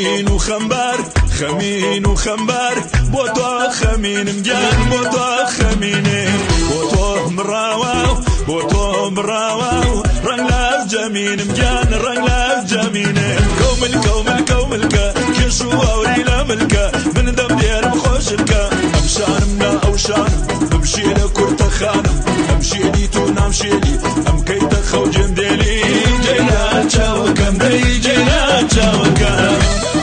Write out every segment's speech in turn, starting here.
خمين وخمبار خمين وخمبار بوتو خمين مجان بوتو خمين بوتو مراواو بوتو مراواو رنلاف جمين مجان رنلاف جمين كومل كومل كوملكا كشو وريلا ملكا من دم دير بخوشلكا امشان منا اوشان امشي لكرت خانم امشي لي تونا امشي لي ام كيت خو جندلي جينا تشاوكم دي جينا تشاوكم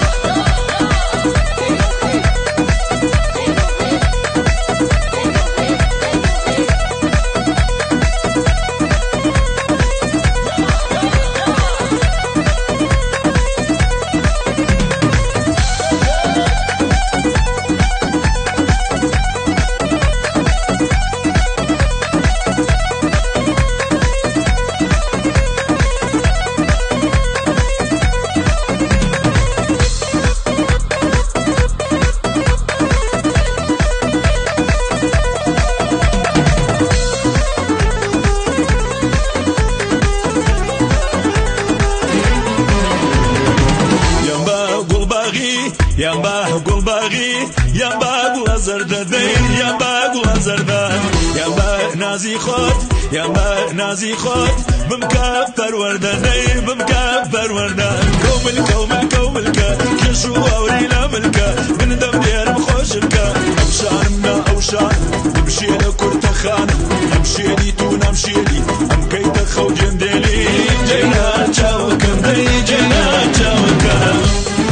يا باغ باغي يا باغ زرد ذي يا باغ زرد يا باغ نازي خوت يا باغ نازي خوت بمكفر ورده ذي بمكفر ورده كومل كومل كوملكا كشو ورينا ملكا من دم دير بخوشلكا امشان منا اوشان نمشي لكرت خانم امشي لي تونا امشي لي ام كيت خو جندلي جينا تشاوكم ذي جينا تشاوكم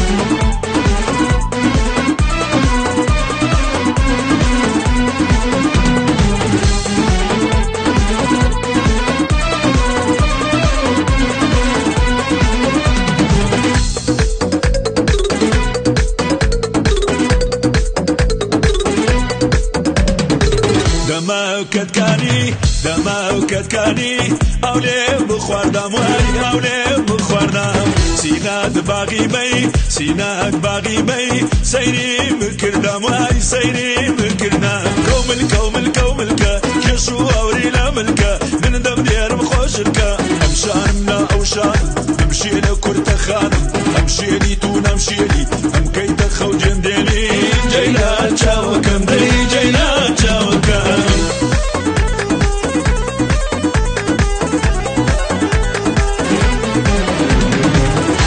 دماو كتكاني أولي بخوار دموي أولي بخوار دم سيناد باغي بي سيناد باغي بي سيري مكر دموي سيري مكرنا كومل كومل كوملكا كشو أوريلا ملكا من دم دير مخوشلكا أمشان منا أوشان نمشي لكرت خانم أمشي لي تونا أمشي لي أم كيت خو جندلي جينا تشاوكم دي جينا تشاوكم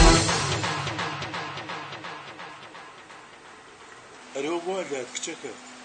Arıyor bu arada küçük.